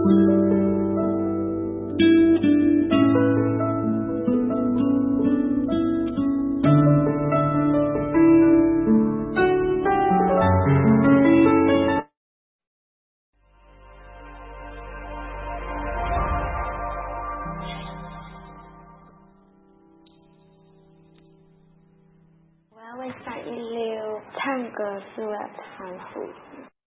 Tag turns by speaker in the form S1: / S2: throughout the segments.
S1: 唱歌是为了传福音。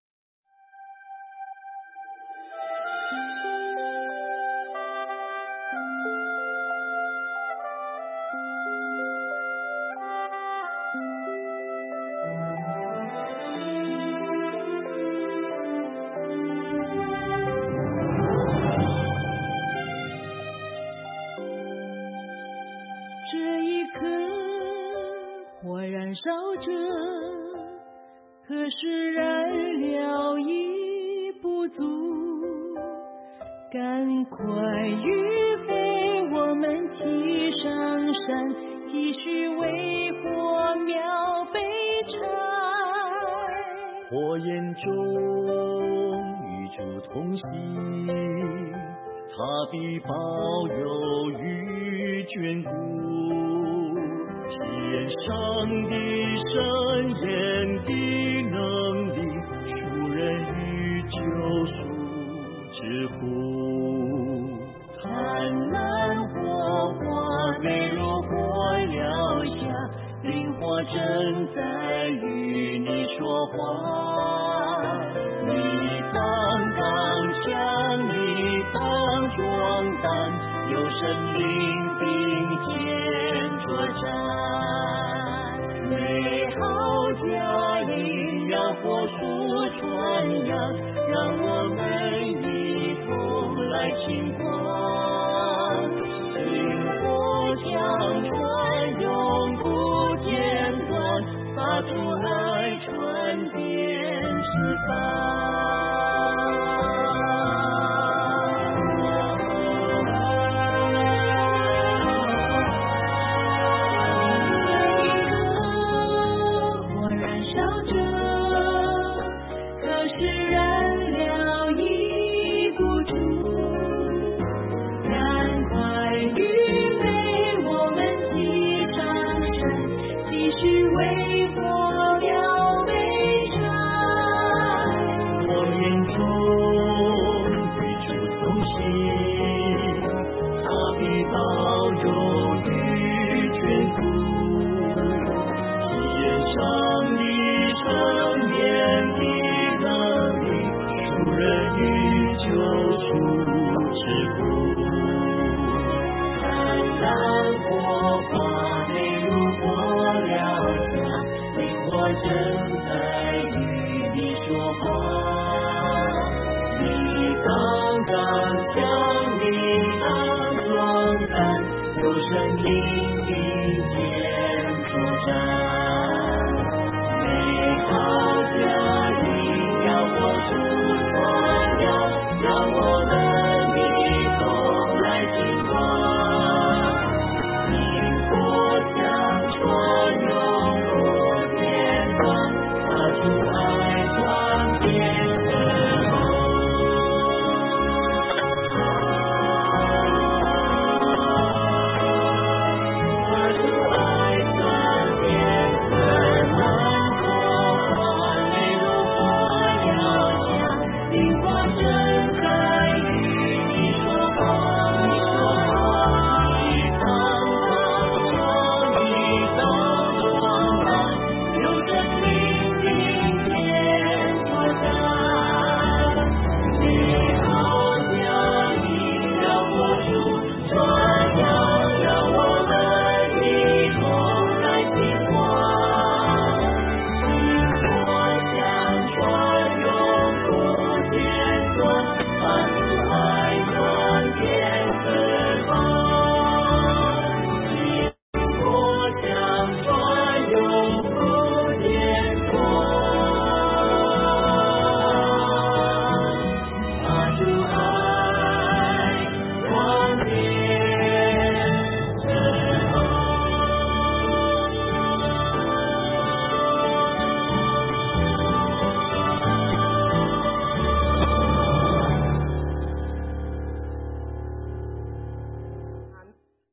S2: 这一刻火燃烧着，可是燃料已不足，赶快预备，我们提上山，继续为火苗被柴。
S3: 火焰中与主同行，他必保佑与眷顾，体验上帝圣言的能力，赎人与救赎之福。
S2: 灿烂火花飞入火燎下，灵火正在与你说话。你当刚强，你当壮胆，有神灵并肩作战。美好佳音要火速传扬，让我们一同来庆光。薪火相传，永不间断，发出来传遍四方。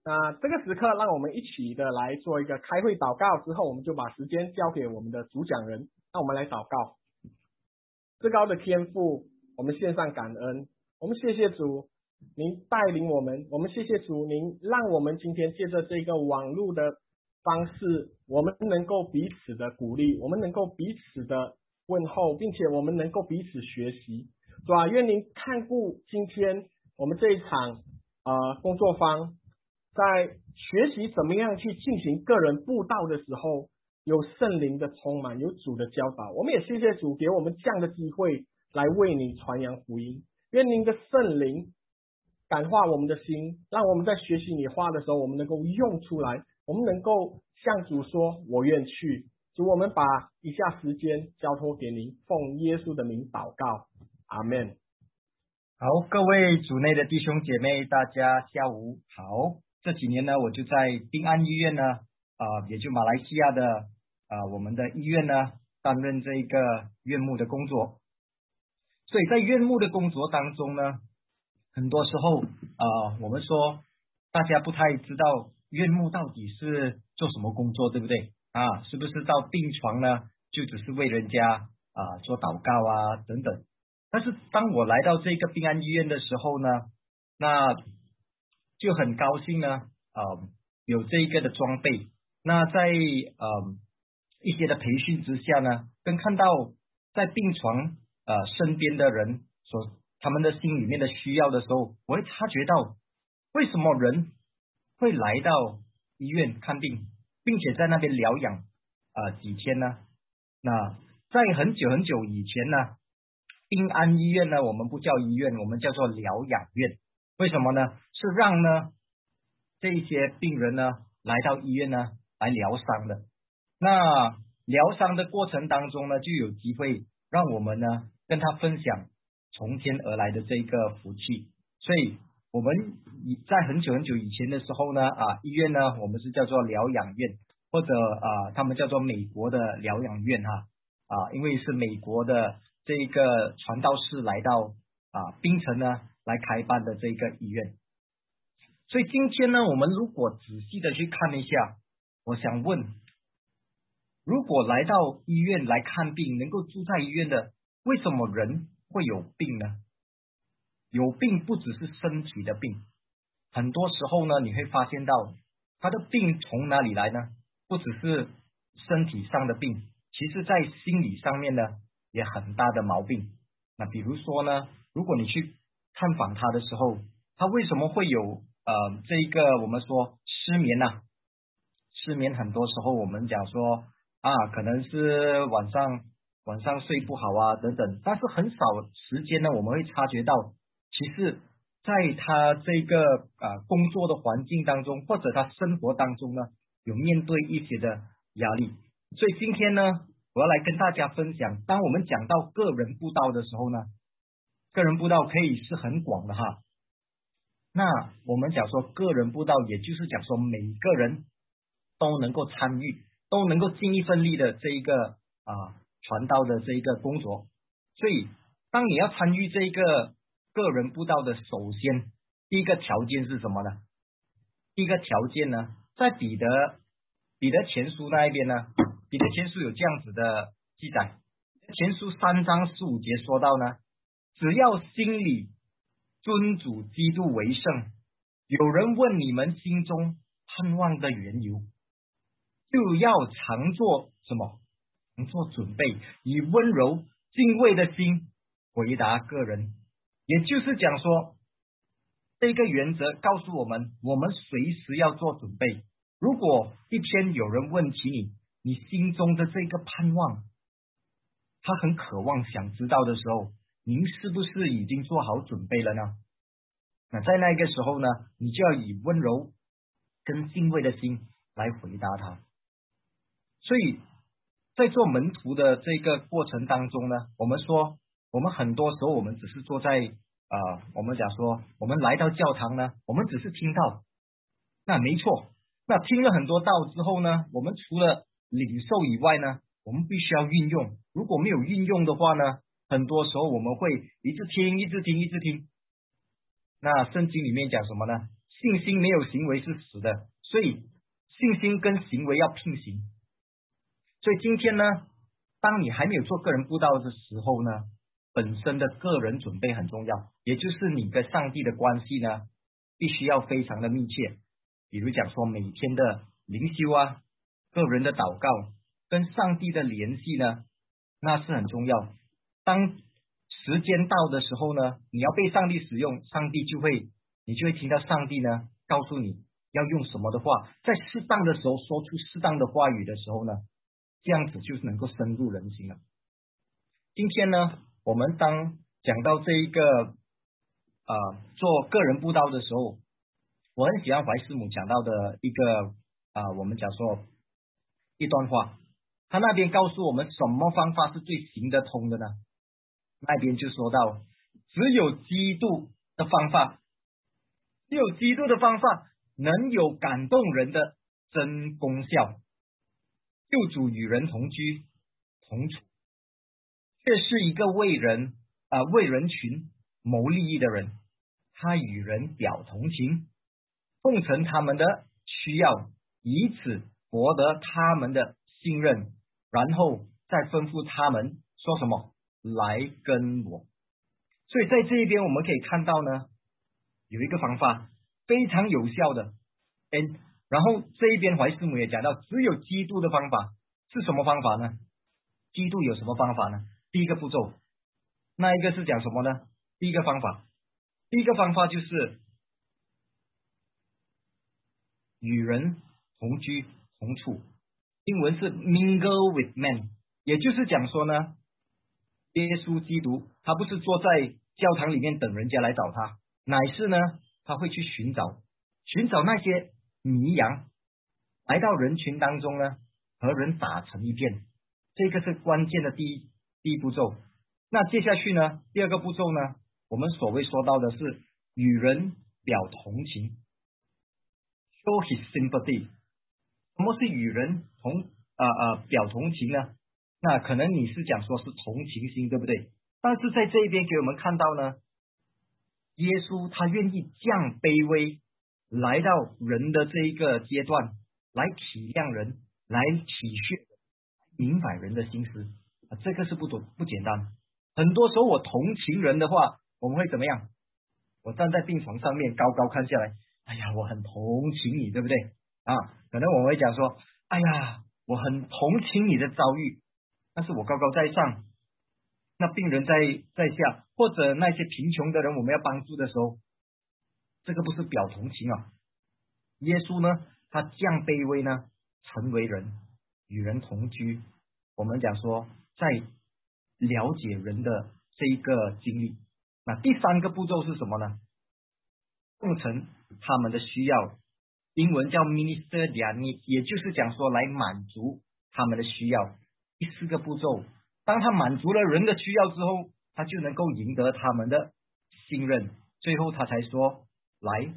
S4: 那这个时刻，让我们一起的来做一个开会祷告，之后我们就把时间交给我们的主讲人。那我们来祷告。至高的天父，我们献上感恩，我们谢谢主，您带领我们，我们谢谢主，您让我们今天借着这个网络的方式，我们能够彼此的鼓励，我们能够彼此的问候，并且我们能够彼此学习。主啊，愿您看顾今天我们这一场工作坊，在学习怎么样去进行个人布道的时候，有圣灵的充满，有主的教导。我们也谢谢主给我们这样的机会来为你传扬福音。愿您的圣灵感化我们的心，让我们在学习你话的时候，我们能够用出来，我们能够向主说我愿去。主，我们把以下时间交托给您，奉耶稣的名祷告，阿们。
S5: 好，各位主内的弟兄姐妹，大家下午好。这几年呢，我就在宾安医院呢，也就马来西亚的我们的医院呢，担任这个院牧的工作。所以在院牧的工作当中呢，很多时候我们说大家不太知道院牧到底是做什么工作，对不对啊？是不是到病床呢，就只是为人家做祷告啊等等？但是当我来到这个宾安医院的时候呢，那就很高兴呢，有这一个的装备。那在一些的培训之下呢，跟看到在病床身边的人他们的心里面的需要的时候，我会察觉到为什么人会来到医院看病，并且在那边疗养几天呢？那在很久很久以前呢，宾安医院呢，我们不叫医院，我们叫做疗养院。为什么呢？是让呢这一些病人呢来到医院呢来疗伤的。那疗伤的过程当中呢，就有机会让我们呢跟他分享从天而来的这个福气。所以我们在很久很久以前的时候呢，医院呢我们是叫做疗养院，或者他们叫做美国的疗养院因为是美国的这个传道士来到槟城呢来开办的这个医院。所以今天呢，我们如果仔细的去看一下，我想问，如果来到医院来看病，能够住在医院的，为什么人会有病呢？有病不只是身体的病，很多时候呢，你会发现到他的病从哪里来呢？不只是身体上的病，其实在心理上面呢也很大的毛病。那比如说呢，如果你去探访他的时候，他为什么会有这一个我们说失眠呢？失眠很多时候我们讲说可能是晚上睡不好等等，但是很少时间呢，我们会察觉到，其实在他这个工作的环境当中，或者他生活当中呢，有面对一些的压力。所以今天呢，我要来跟大家分享，当我们讲到个人布道的时候呢，个人布道可以是很广的哈。那我们讲说个人布道，也就是讲说每个人都能够参与，都能够尽一份力的这一个传道的这一个工作。所以当你要参与这一个个人布道的，首先第一个条件是什么呢？第一个条件呢，在彼得前书那一边呢，彼得前书有这样子的记载，前书3章15节说到呢，只要心里尊主基督为圣，有人问你们心中盼望的缘由，就要常做什么？常做准备，以温柔敬畏的心回答个人。也就是讲说，这个原则告诉我们，我们随时要做准备。如果一天有人问起你心中的这个盼望，他很渴望想知道的时候，您是不是已经做好准备了呢？那在那个时候呢，你就要以温柔跟敬畏的心来回答他。所以在做门徒的这个过程当中呢，我们说我们很多时候我们只是坐在我们讲说我们来到教堂呢，我们只是听到，那没错，那听了很多道之后呢，我们除了领受以外呢，我们必须要运用。如果没有运用的话呢，很多时候我们会一直听。那圣经里面讲什么呢？ 信心没有行为是死的，所以信心跟行为要并行。所以今天呢，当你还没有做个人布道的时候呢，本身的个人准备很重要，也就是你跟上帝的关系呢，必须要非常的密切。比如讲说每天的灵修啊，个人的祷告，跟上帝的联系呢，那是很重要。当时间到的时候呢，你要被上帝使用，你就会听到上帝呢告诉你要用什么的话，在适当的时候说出适当的话语的时候呢，这样子就是能够深入人心了。今天呢，我们当讲到这一个做个人布道的时候，我很喜欢怀师母讲到的一个我们讲说一段话，他那边告诉我们什么方法是最行得通的呢？那边就说到，只有基督的方法，只有基督的方法能有感动人的真功效。救主与人同居同处，却是一个为人群谋利益的人，他与人表同情，奉承他们的需要，以此博得他们的信任，然后再吩咐他们说什么？来跟我。所以在这一边我们可以看到呢，有一个方法非常有效的，然后这一边怀师母也讲到，只有基督的方法是什么方法呢？基督有什么方法呢？第一个步骤，那一个是讲什么呢？第一个方法就是与人同居同处，英文是 mingle with men， 也就是讲说呢，耶稣基督他不是坐在教堂里面等人家来找他，乃是呢他会去寻找那些迷羊，来到人群当中呢，和人打成一片，这个是关键的第一步骤。那接下去呢，第二个步骤呢，我们所谓说到的是与人表同情 ，show his sympathy。什么是与人表同情呢？那可能你是讲说是同情心，对不对？但是在这一边给我们看到呢，耶稣他愿意降卑微，来到人的这一个阶段，来体谅人，来体恤，明白人的心思这个是不简单。很多时候我同情人的话，我们会怎么样？我站在病床上面高高看下来，哎呀，我很同情你，对不对？可能我们会讲说，哎呀，我很同情你的遭遇，但是我高高在上，那病人在下，或者那些贫穷的人我们要帮助的时候，这个不是表同情啊。耶稣呢，他降卑微呢，成为人，与人同居。我们讲说，在了解人的这一个经历。那第三个步骤是什么呢？奉承他们的需要，英文叫 minister their needs， 也就是讲说来满足他们的需要。第四个步骤，当他满足了人的需要之后，他就能够赢得他们的信任，最后他才说来。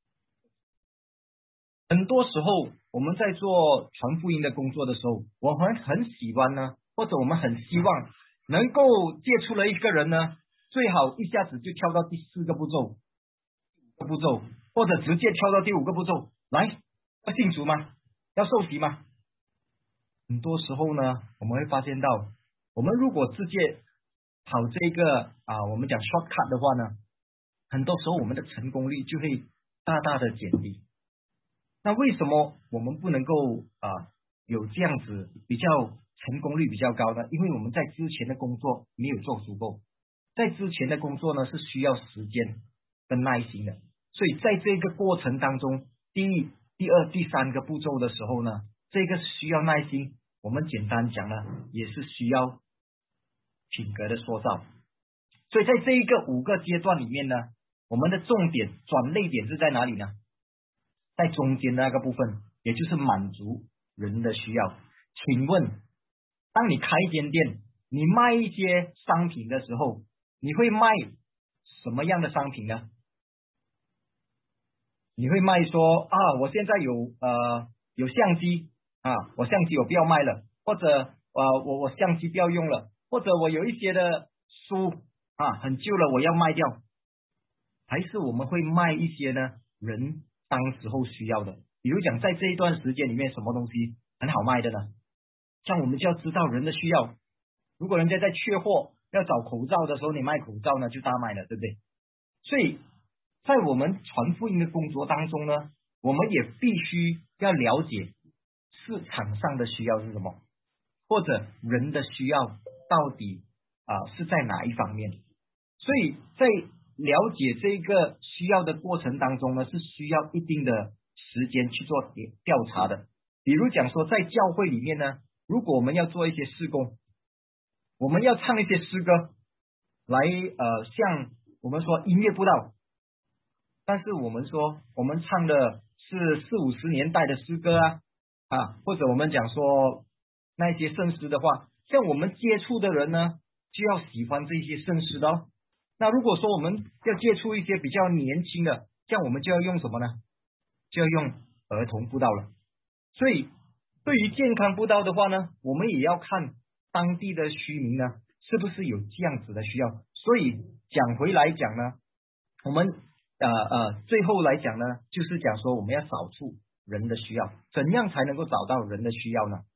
S5: 很多时候我们在做传福音的工作的时候，我们很喜欢呢，或者我们很希望能够接触了一个人呢，最好一下子就跳到第四个步骤，或者直接跳到第五个步骤，来，要信主吗？要受洗吗？很多时候呢，我们会发现到，我们如果直接跑这个我们讲 shortcut 的话呢，很多时候我们的成功率就会大大的减低。那为什么我们不能够有这样子比较成功率比较高呢？因为我们在之前的工作没有做足够，在之前的工作呢是需要时间跟耐心的，所以在这个过程当中，第一、第二、第三个步骤的时候呢，这个需要耐心，我们简单讲呢，也是需要品格的塑造。所以在这一个5个阶段里面呢，我们的重点转捩点是在哪里呢？在中间那个部分，也就是满足人的需要。请问，当你开一间店，你卖一些商品的时候，你会卖什么样的商品呢？你会卖说我现在有相机我相机我不要卖了，或者我相机不要用了，或者我有一些的书很旧了我要卖掉，还是我们会卖一些呢人当时候需要的。比如讲，在这一段时间里面，什么东西很好卖的呢？像我们就要知道人的需要。如果人家在缺货要找口罩的时候，你卖口罩呢就大卖了，对不对？所以在我们传福音的工作当中呢，我们也必须要了解市场上的需要是什么，或者人的需要到底是在哪一方面。所以在了解这个需要的过程当中呢，是需要一定的时间去做调查的。比如讲说，在教会里面呢，如果我们要做一些事工，我们要唱一些诗歌来像我们说音乐布道，但是我们说我们唱的是40、50年代的诗歌或者我们讲说那些圣诗的话，像我们接触的人呢就要喜欢这些圣诗的哦。那如果说我们要接触一些比较年轻的，像我们就要用什么呢？就要用儿童布道了。所以对于健康布道的话呢，我们也要看当地的居民呢是不是有这样子的需要。所以讲回来讲呢，我们最后来讲呢，就是讲说我们要找出人的需要，怎样才能够找到人的需要呢？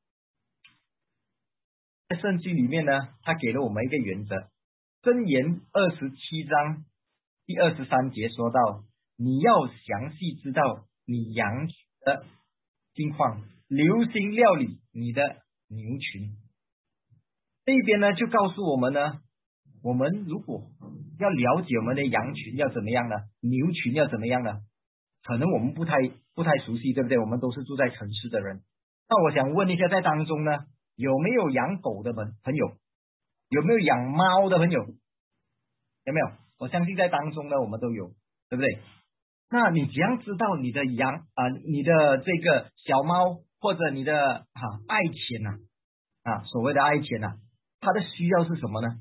S5: 在圣经里面呢，他给了我们一个原则，箴言27章第23节说到，你要详细知道你羊群的情况，留心料理你的牛群。这边呢就告诉我们呢，我们如果要了解我们的羊群要怎么样呢，牛群要怎么样呢，可能我们不太熟悉，对不对？我们都是住在城市的人。那我想问一下，在当中呢，有没有养狗的朋友？有没有养猫的朋友？有没有？我相信在当中呢，我们都有，对不对？那你怎样知道你的羊你的这个小猫或者你的爱犬所谓的爱犬它的需要是什么呢？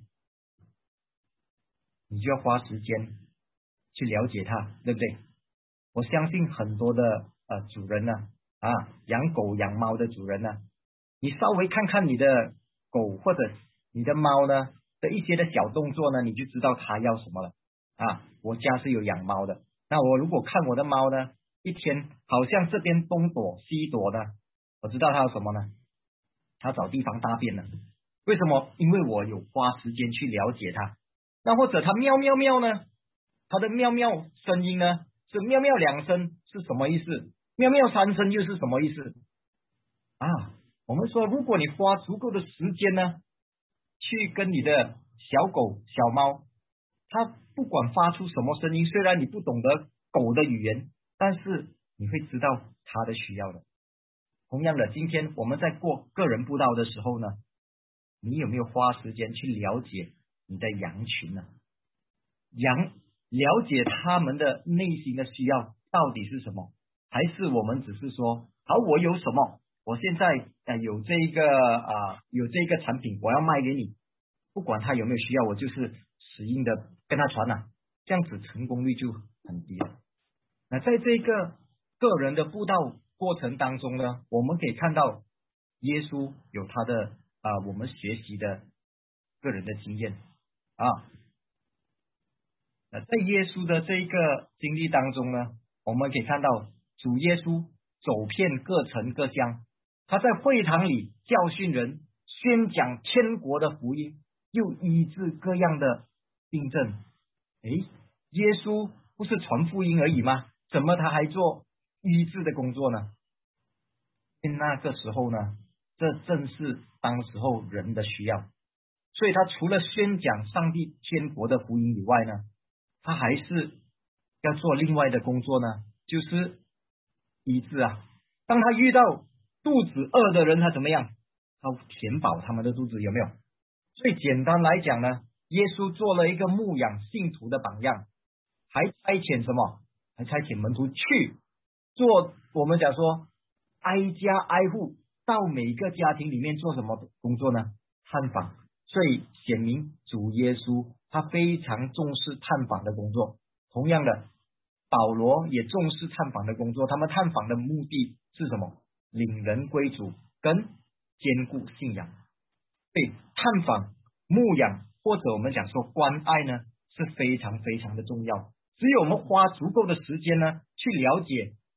S5: 你就要花时间去了解它，对不对？我相信很多的主人呢养狗养猫的主人呢，你稍微看看你的狗或者你的猫呢的一些的小动作呢，你就知道它要什么了我家是有养猫的，那我如果看我的猫呢，一天好像这边东躲西躲的，我知道它要什么呢？它找地方大便了。为什么？因为我有花时间去了解它。那或者它喵喵喵呢，它的喵喵声音呢是喵喵2声是什么意思？喵喵3声又是什么意思我们说如果你花足够的时间呢去跟你的小狗小猫，它不管发出什么声音，虽然你不懂得狗的语言，但是你会知道它的需要的。同样的，今天我们在过个人布道的时候呢，你有没有花时间去了解你的羊群呢？了解他们的内心的需要到底是什么？还是我们只是说好我有什么，我现在有这个产品我要卖给你，不管他有没有需要，我就是死硬的跟他传这样子成功率就很低了。那在这个个人的布道过程当中呢，我们可以看到耶稣有他的我们学习的个人的经验在耶稣的这个经历当中呢，我们可以看到主耶稣走遍各城各乡，他在会堂里教训人，宣讲天国的福音，又医治各样的病症。耶稣不是传福音而已吗？怎么他还做医治的工作呢？那个时候呢，这正是当时候人的需要，所以他除了宣讲上帝天国的福音以外呢，他还是要做另外的工作呢，就是医治当他遇到肚子饿的人，他怎么样？他填饱他们的肚子，有没有？所以简单来讲呢，耶稣做了一个牧养信徒的榜样，还差遣什么？还差遣门徒去做，我们讲说挨家挨户到每个家庭里面做什么工作呢？探访。所以显明主耶稣他非常重视探访的工作。同样的，保罗也重视探访的工作，他们探访的目的是什么？领人归主跟坚固信仰。所以探访牧养或者我们讲说关爱呢是非常非常的重要。只有我们花足够的时间呢去了解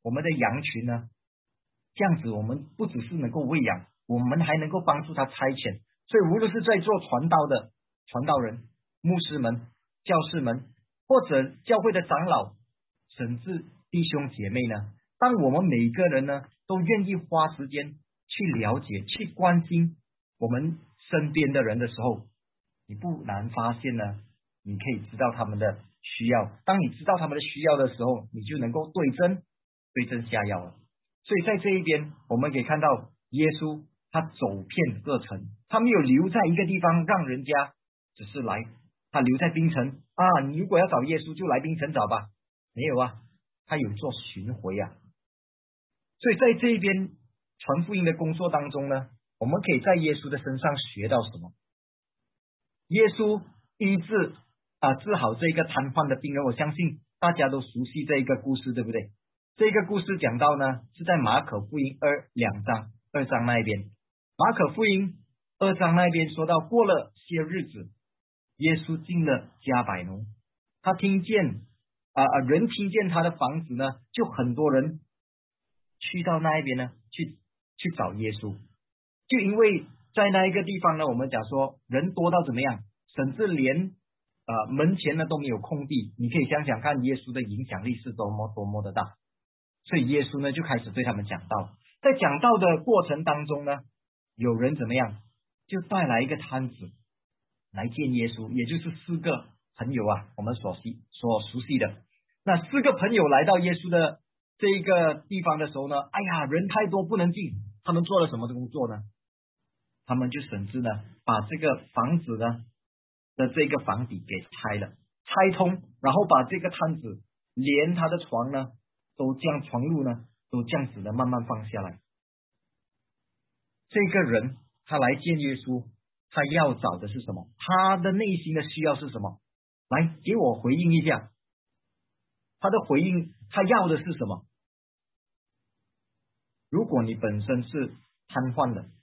S5: 我们的羊群呢，这样子我们不只是能够喂养，我们还能够帮助他差遣。所以无论是在做传道的传道人、牧师们、教士们，或者教会的长老，甚至弟兄姐妹呢，当我们每个人呢都愿意花时间去了解、去关心我们身边的人的时候，你不难发现呢，你可以知道他们的需要。当你知道他们的需要的时候，你就能够对症下药了。所以在这一边，我们可以看到耶稣他走遍各城，他没有留在一个地方让人家只是来，他留在槟城啊，你如果要找耶稣就来槟城找吧，没有啊，他有做巡回啊。所以在这一边传福音的工作当中呢，我们可以在耶稣的身上学到什么？耶稣医治治好这个瘫痪的病人，我相信大家都熟悉这一个故事，对不对？这个故事讲到呢，是在马可福音2章那一边。马可福音2章那边说到，过了些日子，耶稣进了迦百农，他听见人听见他的房子呢，就很多人去到那一边呢，去找耶稣。就因为在那一个地方呢，我们讲说人多到怎么样，甚至连门前呢都没有空地。你可以想想看，耶稣的影响力是多么的大。所以耶稣呢就开始对他们讲道，在讲道的过程当中呢，有人怎么样，就带来一个摊子来见耶稣，也就是4个朋友啊，我们所熟悉的那4个朋友来到耶稣的这一个地方的时候呢，哎呀，人太多不能进，他们做了什么工作呢？他们就甚至呢把这个房子呢的这个房底给拆了，拆通，然后把这个摊子连他的床呢都这样，床褥呢都这样子的慢慢放下来。这个人他来见耶稣，他要找的是什么？他的内心的需要是什么？来给我回应一下，他的回应他要的是什么？如果你本身是瘫痪的，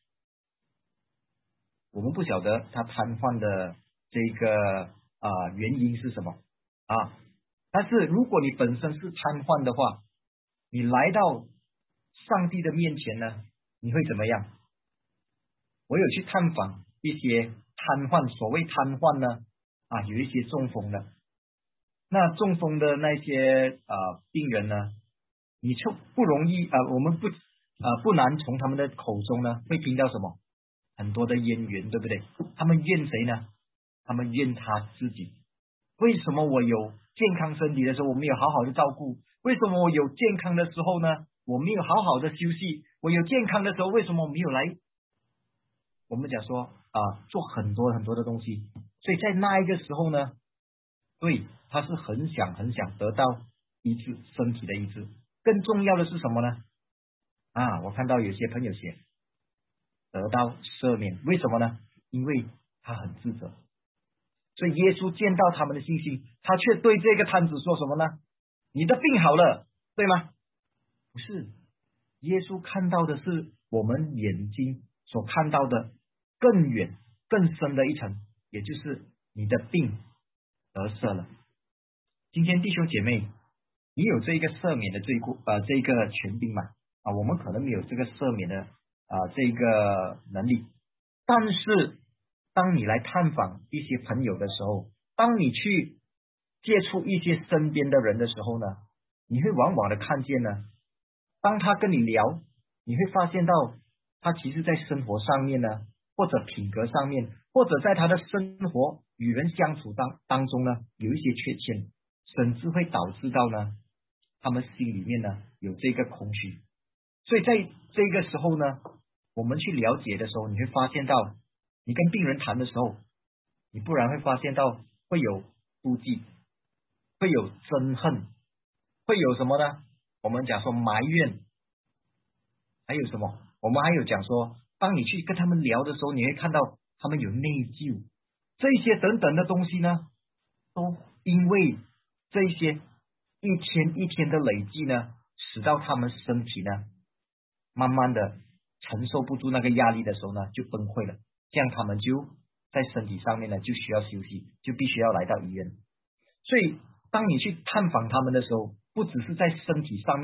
S5: 我们不晓得他瘫痪的这个原因是什么但是如果你本身是瘫痪的话，你来到上帝的面前呢，你会怎么样？我有去探访一些瘫痪，所谓瘫痪呢有一些中风的，那中风的那些病人呢，你就不容易我们不难从他们的口中呢会听到什么？很多的怨言，对不对？他们怨谁呢？他们怨他自己。为什么我有健康身体的时候我没有好好的照顾？为什么我有健康的时候呢我没有好好的休息？我有健康的时候为什么我没有来？我们讲说做很多的东西。所以在那一个时候呢，对，他是很想得到医治，身体的医治。更重要的是什么呢？我看到有些朋友写得到赦免，为什么呢？因为他很自责。所以耶稣见到他们的信心，他却对这个摊子说什么呢？你的病好了，对吗？不是，耶稣看到的是我们眼睛所看到的更远更深的一层，也就是你的病得赦了。今天弟兄姐妹，你有这个赦免的这个权柄吗？我们可能没有这个赦免的这个能力，但是当你来探访一些朋友的时候，当你去接触一些身边的人的时候呢，你会往往的看见呢，当他跟你聊，你会发现到他其实在生活上面呢，或者品格上面，或者在他的生活与人相处当中呢，有一些缺陷，甚至会导致到呢，他们心里面呢有这个空虚。所以在这个时候呢，我们去了解的时候，你会发现到，你跟病人谈的时候，你不然会发现到会有妒忌，会有憎恨，会有什么呢？我们讲说埋怨，还有什么？我们还有讲说，当你去跟他们聊的时候，你会看到他们有内疚，这些等等的东西呢，都因为这些一天一天的累积呢，使到他们身体呢慢慢的承受不住那个压力的时候呢，就崩溃了。这样他们就在身体上面呢就需要休息，就必须要来到医院。所以当你去探访他们的时候，不只是在身体上面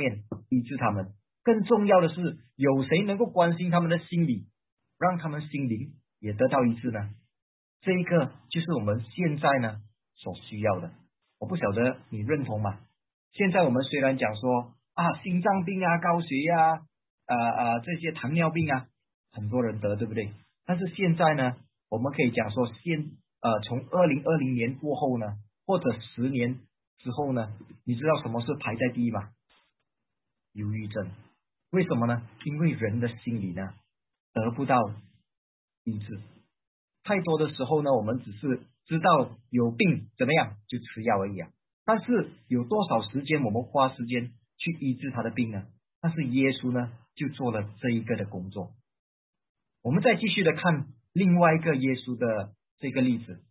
S5: 医治他们。更重要的是，有谁能够关心他们的心理，让他们心灵也得到医治呢？这一个就是我们现在呢所需要的。我不晓得你认同吗？现在我们虽然讲说心脏病高血压这些糖尿病很多人得，对不对？但是现在呢，我们可以讲说从2020年过后呢，或者10年之后呢，你知道什么是排在第一吗？忧郁症。为什么呢？因为人的心理呢得不到医治。太多的时候呢，我们只是知道有病怎么样就吃药而已但是有多少时间我们花时间去医治他的病呢？但是耶稣呢就做了这一个的工作。我们再继续的看另外一个耶稣的这个例子，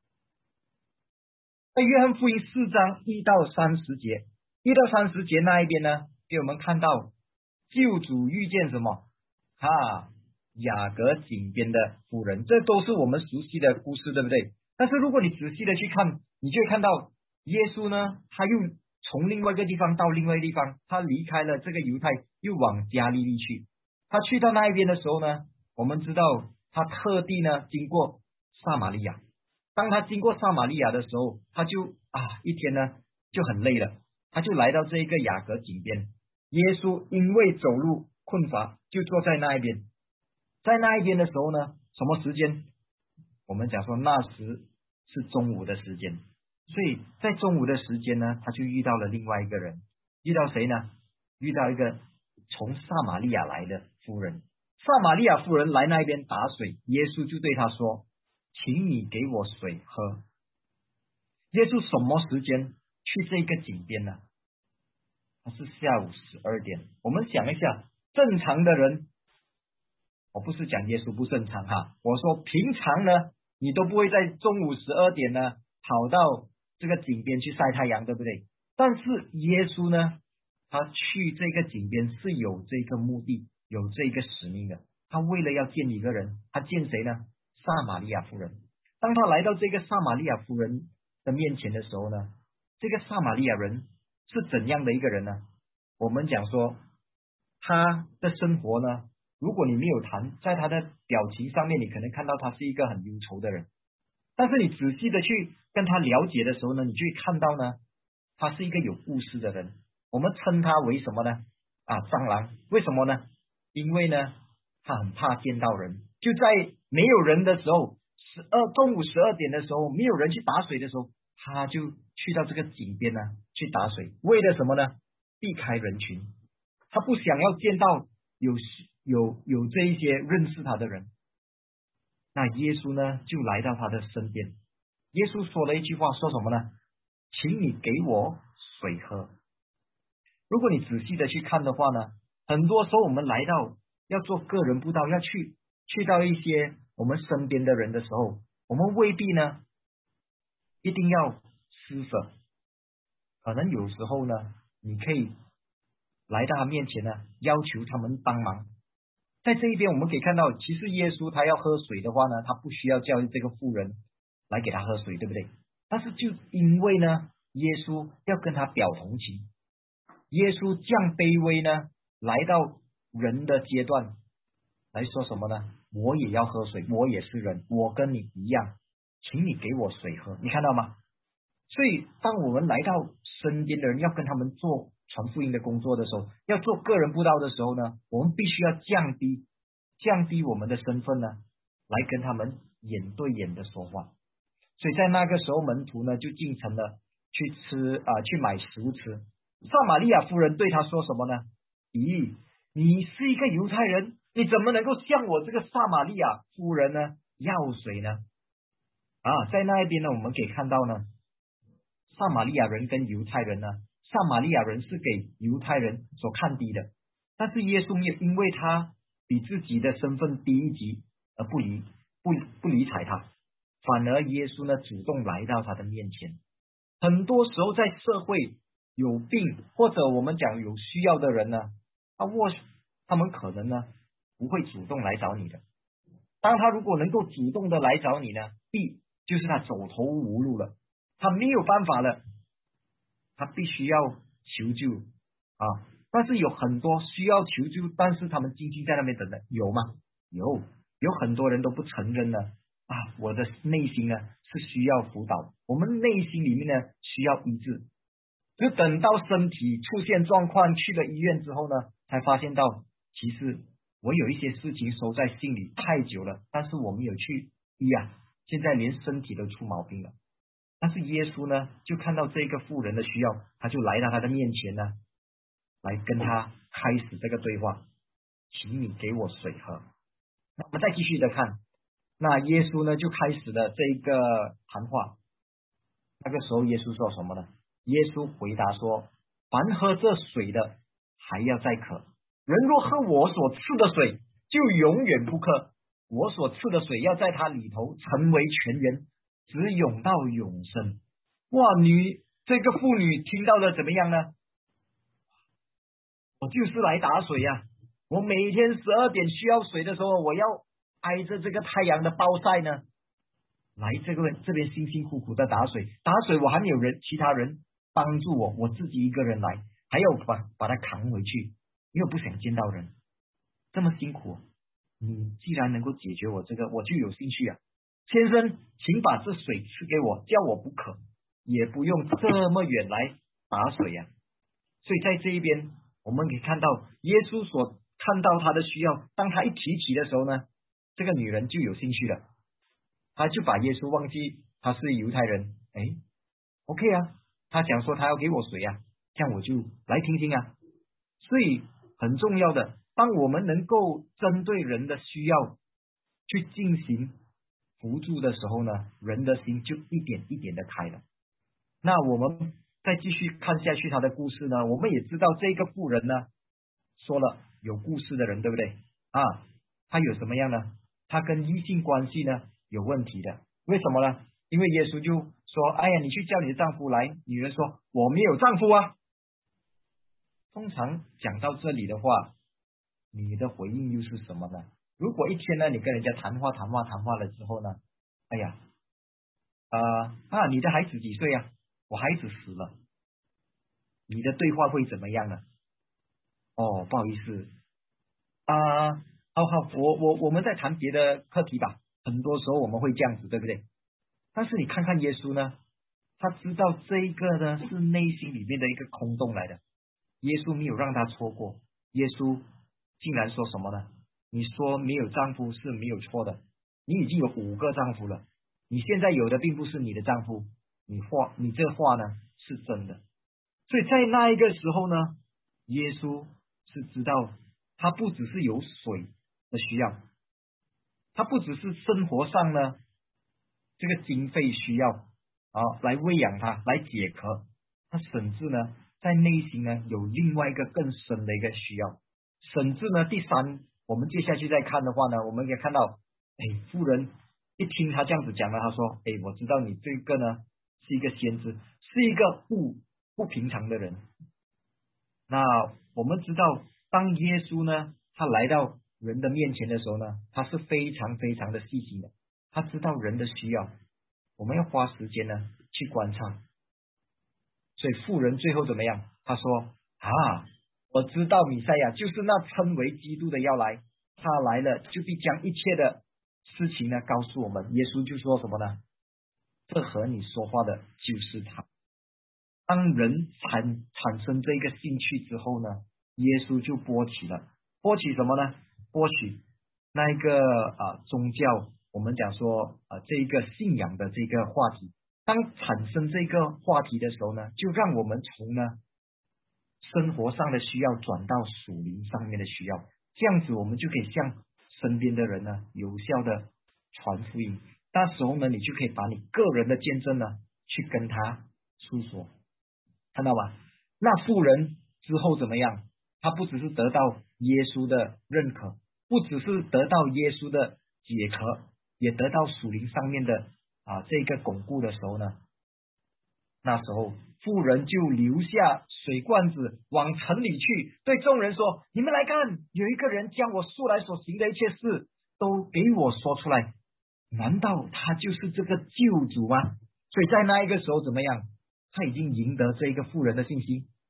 S5: 在约翰福音4章1到30节，1到30节那一边呢，给我们看到救主遇见什么？雅各井边的妇人，这都是我们熟悉的故事，对不对？但是如果你仔细的去看，你就会看到耶稣呢，他又从另外一个地方到另外一个地方，他离开了这个犹太，又往加利利去。他去到那一边的时候呢，我们知道他特地呢经过撒玛利亚。当他经过撒玛利亚的时候，他就一天呢就很累了，他就来到这个雅各井边。耶稣因为走路困乏，就坐在那一边。在那一边的时候呢，什么时间？我们讲说那时是中午的时间，所以在中午的时间呢，他就遇到了另外一个人。遇到谁呢？遇到一个从撒玛利亚来的妇人。撒玛利亚妇人来那边打水，耶稣就对他说，请你给我水喝。耶稣什么时间去这个井边呢？他是下午12点。我们想一下，正常的人，我不是讲耶稣不正常我说平常呢，你都不会在中午12点呢跑到这个井边去晒太阳，对不对？但是耶稣呢，他去这个井边是有这个目的，有这个使命的。他为了要见一个人，他见谁呢？撒玛利亚妇人。当他来到这个撒玛利亚妇人的面前的时候呢，这个撒玛利亚人是怎样的一个人呢？我们讲说他的生活呢，如果你没有谈，在他的表情上面，你可能看到他是一个很忧愁的人。但是你仔细的去跟他了解的时候呢，你就会看到呢，他是一个有故事的人。我们称他为什么呢？蟑螂。为什么呢？因为呢，他很怕见到人。就在没有人的时候，中午12点的时候，没有人去打水的时候，他就去到这个井边呢去打水。为了什么呢？避开人群。他不想要见到有这一些认识他的人。那耶稣呢就来到他的身边。耶稣说了一句话，说什么呢？请你给我水喝。如果你仔细的去看的话呢，很多时候我们来到要做个人布道，要去到一些我们身边的人的时候，我们未必呢一定要施舍。可能有时候呢，你可以来到他面前呢，要求他们帮忙。在这一边我们可以看到，其实耶稣他要喝水的话呢，他不需要叫这个妇人来给他喝水，对不对？但是就因为呢，耶稣要跟他表同情，耶稣降卑微呢，来到人的阶段来说什么呢？我也要喝水，我也是人，我跟你一样，请你给我水喝。你看到吗？所以当我们来到身边的人，要跟他们做传福音的工作的时候，要做个人布道的时候呢，我们必须要降低我们的身份呢，来跟他们眼对眼的说话。所以在那个时候，门徒呢就进城了，去买食物吃。撒玛利亚妇人对他说什么呢？咦，你是一个犹太人，你怎么能够向我这个撒玛利亚妇人呢要水呢？在那一边呢，我们可以看到呢，撒玛利亚人跟犹太人呢，撒玛利亚人是给犹太人所看低的，但是耶稣也因为他比自己的身份低一级而不理睬他，反而耶稣呢主动来到他的面前。很多时候在社会有病或者我们讲有需要的人呢，他们可能呢不会主动来找你的。当他如果能够主动的来找你呢，就是他走投无路了，他没有办法了，他必须要求救。 但是有很多需要求助，但是他们静静在那边等的，有吗？有很多人都不承认呢我的内心呢是需要辅导，我们内心里面呢需要医治，就等到身体出现状况，去了医院之后呢，才发现到其实我有一些事情收在心里太久了，但是我没有去医现在连身体都出毛病了。但是耶稣呢就看到这个妇人的需要，他就来到他的面前呢，来跟他开始这个对话，请你给我水喝。那我们再继续的看，那耶稣呢就开始了这一个谈话。那个时候耶稣说什么呢？耶稣回答说，凡喝这水的还要再渴，人若喝我所赐的水，就永远不渴。我所赐的水要在他里头成为泉源，直涌到永生。哇，这个妇女听到了怎么样呢？我就是来打水我每天12点需要水的时候，我要挨着这个太阳的暴晒呢，来这边辛辛苦苦的打水，我还没有其他人帮助我自己一个人来，还要把它扛回去，因为不想见到人，这么辛苦。你既然能够解决我这个，我就有兴趣先生，请把这水赐给我，叫我不渴，也不用这么远来打水所以在这一边我们可以看到耶稣所看到他的需要，当他一提起的时候呢，这个女人就有兴趣了，他就把耶稣忘记他是犹太人，OK 他讲说他要给我水这样我就来听听所以很重要的，当我们能够针对人的需要去进行扶助的时候呢，人的心就一点一点的开了。那我们再继续看下去他的故事呢，我们也知道这个妇人呢，说了有故事的人，对不对他有什么样呢？他跟异性关系呢有问题的，为什么呢？因为耶稣就说，哎呀，你去叫你的丈夫来。女人说，我没有丈夫通常讲到这里的话，你的回应又是什么呢？如果一天呢，你跟人家谈话了之后呢，你的孩子几岁我孩子死了，你的对话会怎么样呢？不好意思好，我们再谈别的课题吧。很多时候我们会这样子，对不对？但是你看看耶稣呢，他知道这一个呢是内心里面的一个空洞来的，耶稣没有让他错过。耶稣竟然说什么呢？你说没有丈夫是没有错的，你已经有5个丈夫了，你现在有的并不是你的丈夫，你这话呢是真的。所以在那一个时候呢，耶稣是知道他不只是有水的需要，他不只是生活上呢这个经费需要来喂养他，来解渴，他甚至呢在内心呢有另外一个更深的一个需要。甚至呢第3，我们接下去再看的话呢，我们可以看到妇人一听他这样子讲了，他说我知道你这个呢是一个先知，是一个不平常的人。那我们知道当耶稣呢他来到人的面前的时候呢，他是非常非常的细心的，他知道人的需要，我们要花时间呢去观察。所以妇人最后怎么样？他说我知道弥赛亚就是那称为基督的要来，他来了就必将一切的事情呢告诉我们。耶稣就说什么呢？这和你说话的就是他。当人产生这个兴趣之后呢，耶稣就拨起什么呢？拨起那一个宗教，我们讲说这一个信仰的这个话题。当产生这个话题的时候呢，就让我们从呢生活上的需要转到属灵上面的需要，这样子我们就可以向身边的人呢有效的传福音。那时候呢，你就可以把你个人的见证呢去跟他诉说，看到吗？那妇人之后怎么样？他不只是得到耶稣的认可，不只是得到耶稣的解渴，也得到属灵上面的这个巩固的时候呢，那时候妇人就留下水罐子往城里去，对众人说，你们来看，有一个人将我素来所行的一切事都给我说出来，难道他就是这个救主吗？所以在那一个时候怎么样？他已经赢得这个妇人的信心，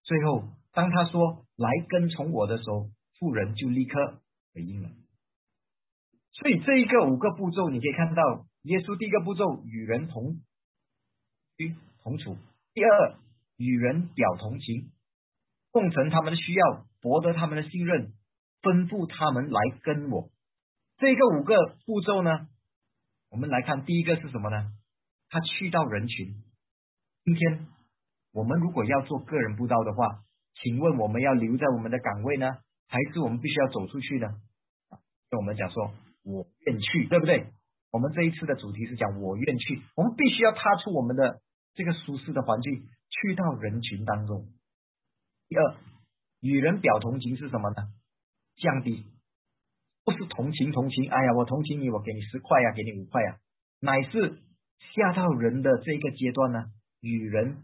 S5: 最后当他说来跟从我的时候，妇人就立刻回应了。所以这一个5个步骤，你可以看到耶稣第一个步骤与人同居同处，第二与人表同情，奉承他们的需要，博得他们的信任，吩咐他们来跟我。这个5个步骤呢，我们来看第一个是什么呢？他去到人群。今天我们如果要做个人布道的话，请问我们要留在我们的岗位呢，还是我们必须要走出去呢？我们讲说我愿去，对不对？我们这一次的主题是讲我愿去，我们必须要踏出我们的这个舒适的环境，去到人群当中。第二，与人表同情是什么呢？降低，不是同情，哎呀，我同情你，我给你10块呀，给你5块呀，乃是下到人的这个阶段呢，与人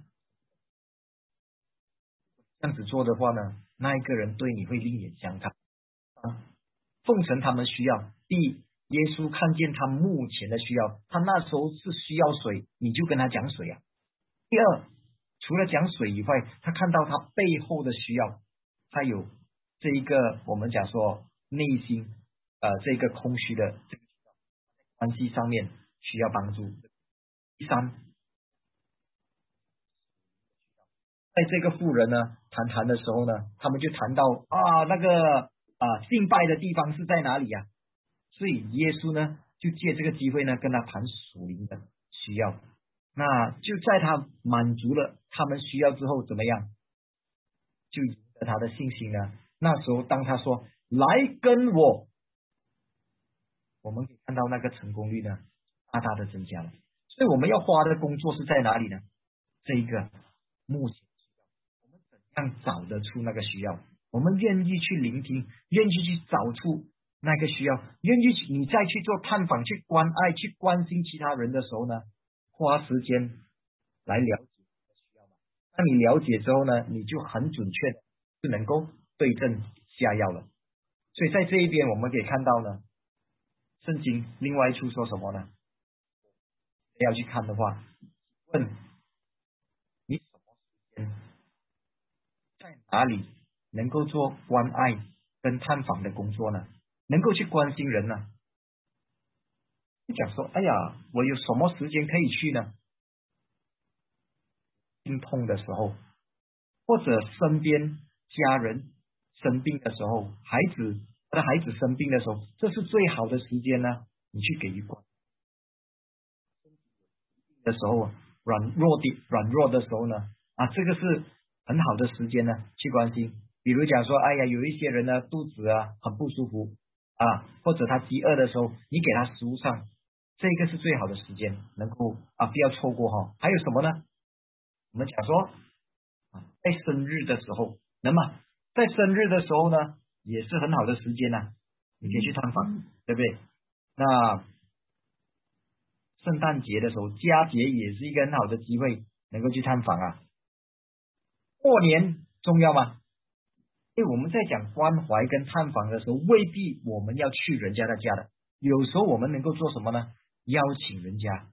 S5: 这样子做的话呢，那一个人对你会另眼相看。奉承他们需要。第一，耶稣看见他目前的需要，他那时候是需要水，你就跟他讲水啊。第二，除了讲水以外，他看到他背后的需要，他有这一个我们讲说内心这个空虚的这个关系上面需要帮助。第三，在这个妇人呢谈的时候呢，他们就谈到那个敬拜的地方是在哪里呀？所以耶稣呢就借这个机会呢跟他谈属灵的需要。那就在他满足了他们需要之后怎么样？就赢得他的信心呢。那时候当他说来跟我，我们可以看到那个成功率呢大大的增加了。所以我们要花的工作是在哪里呢？这一个目前我们怎样找得出那个需要？我们愿意去聆听，愿意去找出那个需要，愿意你再去做探访，去关爱，去关心其他人的时候呢，花时间来了解需要嘛。当你了解之后呢，你就很准确就能够对症下药了。所以在这一边我们可以看到呢，圣经另外一处说什么呢？要去看的话，问你什么时间在哪里能够做关爱跟探访的工作呢？能够去关心人呢？你讲说，哎呀，我有什么时间可以去呢？心痛的时候，或者身边家人生病的时候，他的孩子生病的时候，这是最好的时间呢，你去给予关的时候，软弱的时候呢，这个是很好的时间呢，去关心。比如讲说，哎呀，有一些人呢肚子很不舒服或者他饥饿的时候，你给他食物上，这个是最好的时间，能够不要错过哈。还有什么呢？我们讲说在生日的时候，那么在生日的时候呢，也是很好的时间呢，你可以去探访，对不对？那圣诞节的时候，佳节也是一个很好的机会，能够去探访过年重要吗？因为我们在讲关怀跟探访的时候，未必我们要去人家的家的，有时候我们能够做什么呢？邀请人家。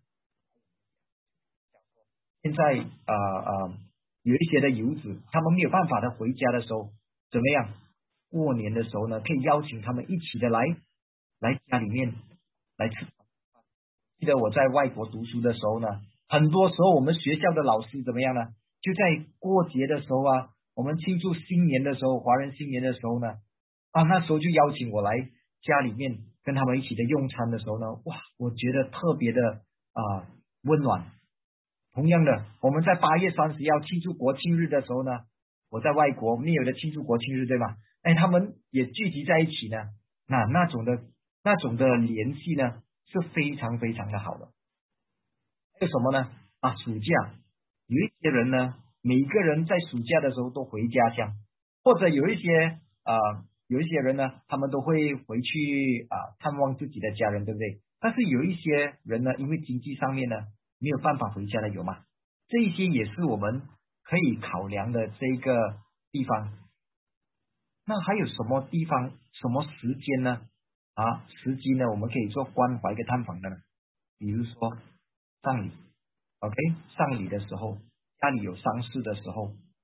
S5: 现在有一些的游子，他们没有办法的回家的时候，怎么样？过年的时候呢，可以邀请他们一起的来家里面来吃。记得我在外国读书的时候呢，很多时候我们学校的老师怎么样呢？就在过节的时候我们庆祝新年的时候，华人新年的时候呢，那时候就邀请我来家里面跟他们一起的用餐的时候呢，哇，我觉得特别的温暖。同样的，我们在8月30要庆祝国庆日的时候呢，我在外国没有的庆祝国庆日，对吗？他们也聚集在一起呢，那种的联系呢是非常非常的好的。还有什么呢？暑假有一些人呢，每个人在暑假的时候都回家乡，或者有一些人呢，他们都会回去探望自己的家人，对不对？但是有一些人呢，因为经济上面呢没有办法回家的，有吗？这一些也是我们可以考量的这个地方。那还有什么地方、什么时间呢？时机呢，我们可以做关怀跟探访的呢？比如说丧礼 ，OK， 丧礼的时候，家里有丧事的时候，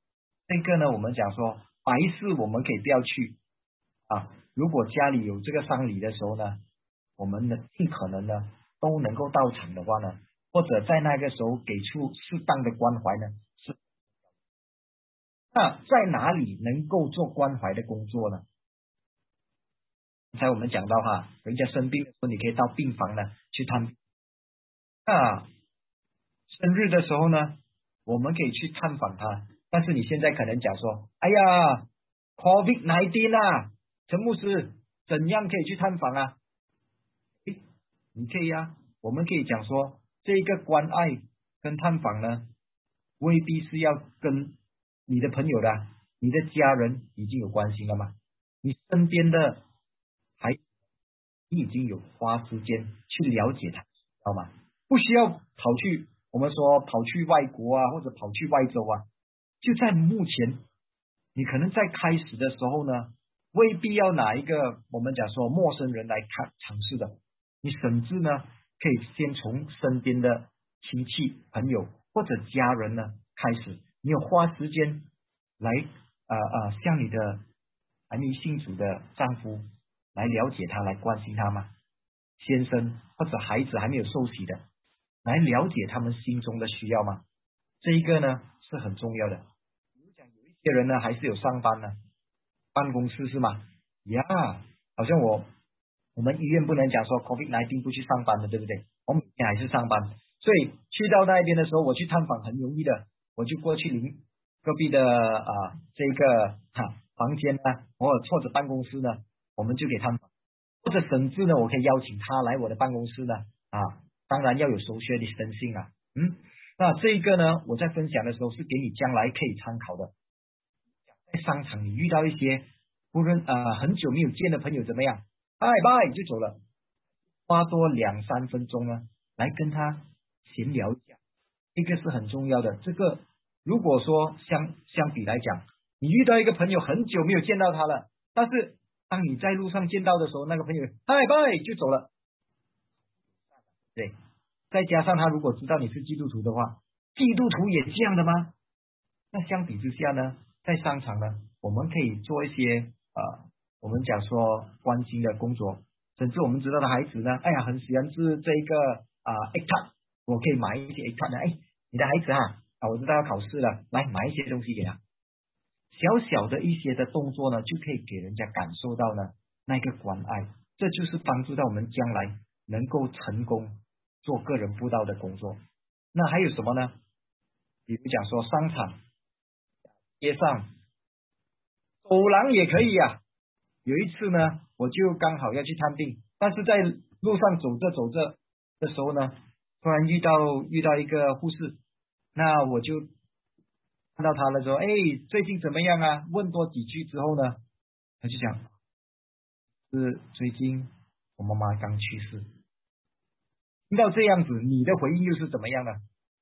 S5: 这个呢，我们讲说白事我们可以不要去啊。如果家里有这个丧礼的时候呢，我们呢尽可能呢都能够到场的话呢，或者在那个时候给出适当的关怀呢，是。那在哪里能够做关怀的工作呢？刚才我们讲到哈，人家生病的时候，你可以到病房呢去探病。那生日的时候呢，我们可以去探访他。但是你现在可能讲说，哎呀 ，COVID-19 啊，陈牧师怎样可以去探访啊？你可以啊，我们可以讲说，这个关爱跟探访呢，未必是要跟你的朋友的，你的家人已经有关系了吗？你身边的你已经有花时间去了解他，知道吗？不需要我们说跑去外国啊，或者跑去外州啊，就在目前，你可能在开始的时候呢，未必要拿一个我们讲说陌生人来尝试的，你甚至呢可以先从身边的亲戚朋友或者家人呢开始，你有花时间来向你的还没信主的丈夫来了解他，来关心他吗？先生或者孩子还没有受洗的，来了解他们心中的需要吗？这一个呢是很重要的。比如讲有一些人呢还是有上班呢，办公室是吗？呀，好像我们医院不能讲说 COVID-19 不去上班的，对不对？我每天还是上班，所以去到那边的时候，我去探访很容易的，我就过去隔壁的这个房间呢，或者办公室呢，我们就给探访，或者甚至呢，我可以邀请他来我的办公室呢当然要有social distancing啊，那这一个呢，我在分享的时候是给你将来可以参考的。在商场你遇到一些很久没有见的朋友怎么样？拜拜就走了，花多2-3分钟呢，来跟他闲聊一下，这个是很重要的。这个如果说相比来讲，你遇到一个朋友很久没有见到他了，但是当你在路上见到的时候，那个朋友拜拜就走了，对。再加上他如果知道你是基督徒的话，基督徒也这样的吗？那相比之下呢，在商场呢，我们可以做一些我们讲说关心的工作，甚至我们知道的孩子呢，哎呀，很喜欢吃这个egg tart， 我可以买一些 egg tart 呢，你的孩子我知道要考试了，来买一些东西给他，小小的一些的动作呢，就可以给人家感受到呢那个关爱，这就是帮助到我们将来能够成功做个人布道的工作。那还有什么呢？比如讲说商场、街上、走廊也可以啊。有一次呢，我就刚好要去探病，但是在路上走着的时候呢，突然遇到一个护士，那我就看到他了，说最近怎么样啊？问多几句之后呢，他就讲是最近我妈妈刚去世。听到这样子，你的回应又是怎么样呢？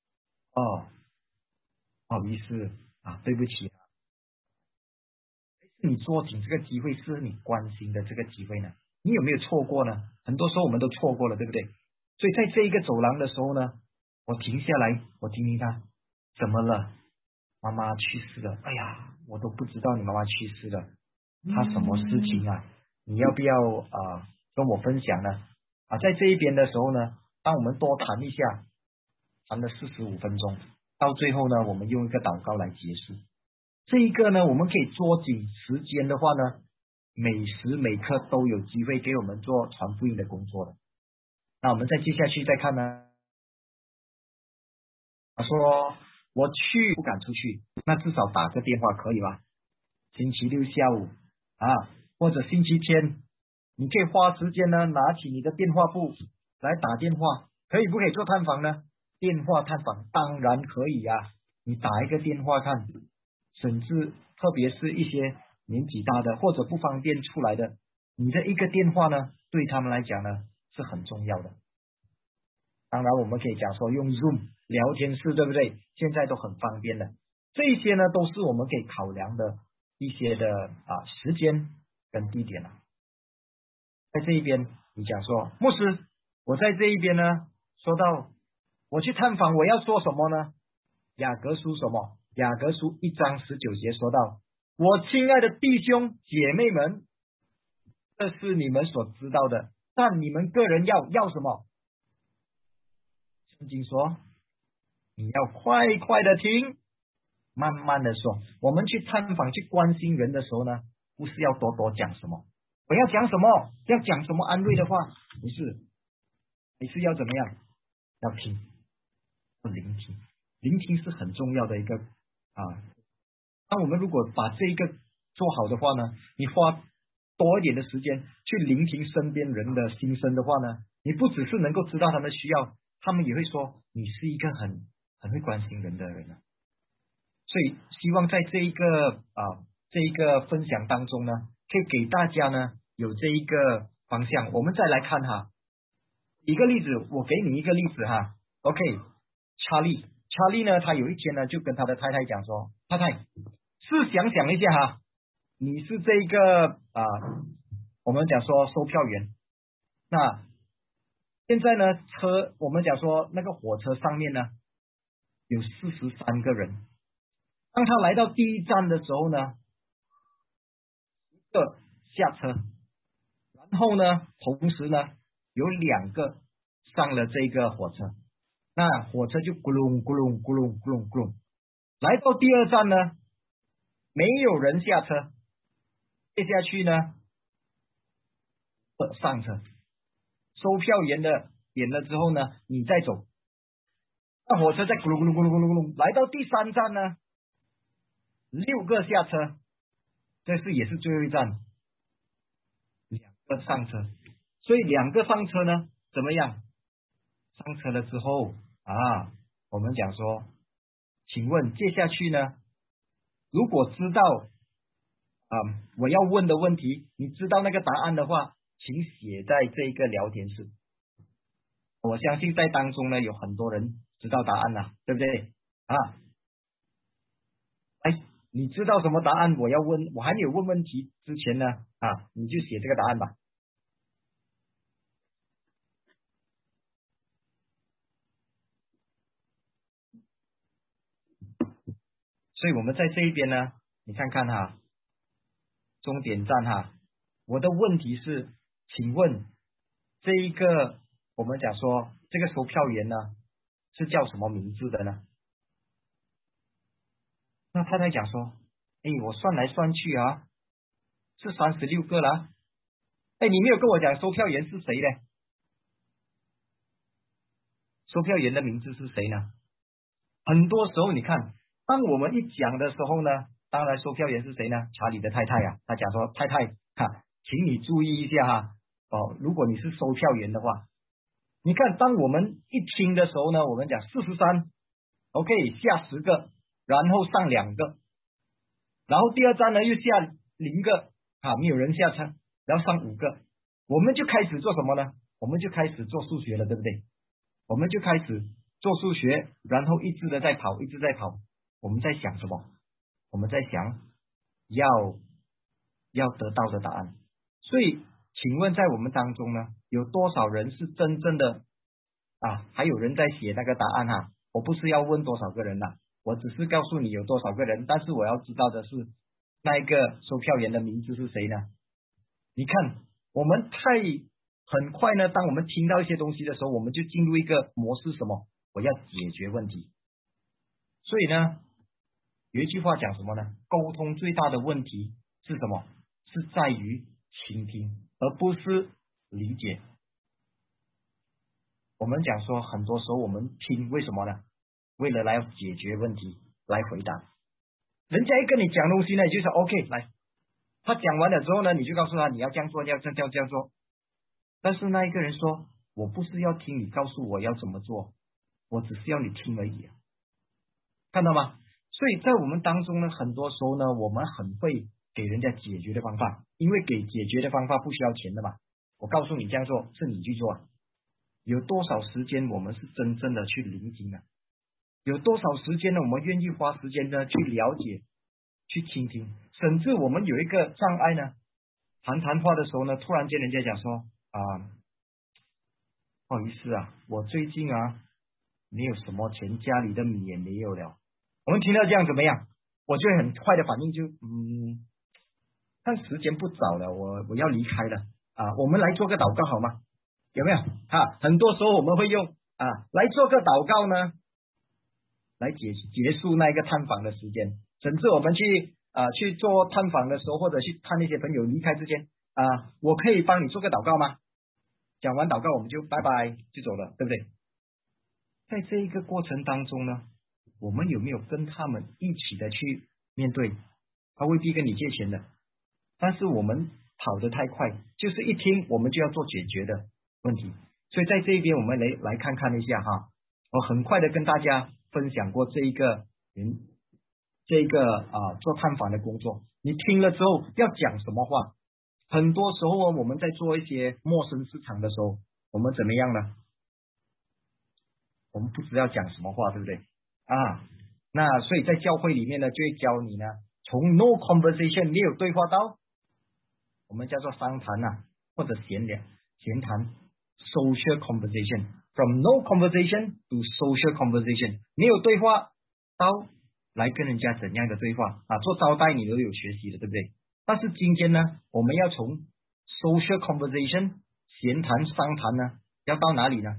S5: 不好意思对不起，你捉紧这个机会是你关心的这个机会呢，你有没有错过呢？很多时候我们都错过了，对不对？所以在这一个走廊的时候呢，我停下来，我听听他怎么了？妈妈去世了，哎呀，我都不知道你妈妈去世了，她什么事情啊？你要不要跟我分享呢？在这一边的时候呢，当我们多谈一下，谈了45分钟，到最后呢，我们用一个祷告来结束。这一个呢，我们可以捉紧时间的话呢，每时每刻都有机会给我们做传福音的工作的。那我们再接下去再看呢，他说我不敢出去，那至少打个电话可以吧？星期六下午或者星期天，你可以花时间呢，拿起你的电话簿来打电话，可以不可以做探访呢？电话探访当然可以你打一个电话看，甚至特别是一些年纪大的或者不方便出来的，你的一个电话呢，对他们来讲呢是很重要的。当然我们可以讲说用 Zoom 聊天室，对不对？现在都很方便的，这一些呢都是我们可以考量的一些的时间跟地点在这一边你讲说，牧师，我在这一边呢，说到我去探访，我要说什么呢？雅各书什么雅各书1章19节说到：我亲爱的弟兄姐妹们，这是你们所知道的，但你们个人要什么？圣经说你要快快的听，慢慢的说。我们去探访去关心人的时候呢，不是要多多讲什么，我要讲什么，要讲什么安慰的话，不是，你是要怎么样？要听，要聆听。聆听是很重要的一个那我们如果把这一个做好的话呢，你花多一点的时间去聆听身边人的心声的话呢，你不只是能够知道他们需要，他们也会说你是一个很会关心人的人啊。所以希望在这一个分享当中呢，可以给大家呢有这一个方向。我们再来看哈，一个例子，我给你一个例子哈。OK， 查理呢，他有一天呢就跟他的太太讲说，太太，试想一下哈，你是这一个我们讲说售票员，那现在呢我们讲说那个火车上面呢有43个人，当他来到第一站的时候呢，一个下车，然后呢同时呢有2个上了这个火车，那火车就咕隆咕隆咕隆咕隆咕隆，来到第二站呢没有人下车，接下去呢上车，售票员的点了之后呢你再走，那火车再咕隆咕隆咕隆咕隆咕隆，来到第3站呢6个下车，这是也是最后一站，2个上车，所以2个上车呢怎么样？上车了之后我们讲说，请问接下去呢，如果知道我要问的问题，你知道那个答案的话，请写在这个聊天室。我相信在当中呢有很多人知道答案了，对不对你知道什么答案？我还没有问问题之前呢你就写这个答案吧。所以我们在这一边呢，你看看终点站我的问题是，请问这一个我们讲说这个售票员呢是叫什么名字的呢？那太太讲说，我算来算去是36个啦。你没有跟我讲售票员是谁呢？售票员的名字是谁呢？很多时候你看，当我们一讲的时候呢，当然售票员是谁呢？查理的太太他讲说，太太请你注意一下如果你是售票员的话，你看当我们一听的时候呢，我们讲43 OK 下10个，然后上2个，然后第二站呢又下0个没有人下车，然后上5个，我们就开始做什么呢？我们就开始做数学了，对不对？我们就开始做数学，然后一直的在跑，一直在跑。我们在想什么？我们在想要得到的答案。所以请问在我们当中呢，有多少人是真正的还有人在写那个答案我不是要问多少个人我只是告诉你有多少个人，但是我要知道的是那一个售票员的名字是谁呢？你看我们很快呢，当我们听到一些东西的时候，我们就进入一个模式，什么？我要解决问题。所以呢有一句话讲什么呢？沟通最大的问题是什么？是在于倾听，而不是理解。我们讲说很多时候我们听，为什么呢？为了来解决问题，来回答。人家一跟你讲东西呢，你就说 OK 来，他讲完了之后呢，你就告诉他你要这样做，要这样做。但是那一个人说，我不是要听你告诉我要怎么做，我只是要你听而已看到吗？所以在我们当中呢，很多时候呢，我们很会给人家解决的方法，因为给解决的方法不需要钱的嘛。我告诉你这样做，是你去做有多少时间我们是真正的去聆听有多少时间呢？我们愿意花时间呢去了解、去倾听，甚至我们有一个障碍呢，谈话的时候呢，突然间人家讲说不好意思我最近没有什么钱，家里的米也没有了， 我们听到这样怎么样？我就会很快的反应就看时间不早了，我要离开了啊，我们来做个祷告好吗？有没有啊？很多时候我们会用来做个祷告呢，来结束那一个探访的时间，甚至我们去做探访的时候，或者去看那些朋友离开之前我可以帮你做个祷告吗？讲完祷告我们就拜拜就走了，对不对？在这一个过程当中呢，我们有没有跟他们一起的去面对？他未必跟你借钱的，但是我们跑得太快，就是一听我们就要做解决的问题。所以在这一边我们来看看一下哈，我很快的跟大家分享过这一个做探访的工作，你听了之后要讲什么话？很多时候我们在做一些陌生市场的时候，我们怎么样呢？我们不知道讲什么话，对不对那所以在教会里面呢，就会教你呢，从 no conversation 没有对话到我们叫做商谈或者闲谈 social conversation， from no conversation to social conversation， 没有对话到来跟人家怎样的对话做招待你都有学习的，对不对？但是今天呢，我们要从 social conversation 闲谈商谈呢，要到哪里呢？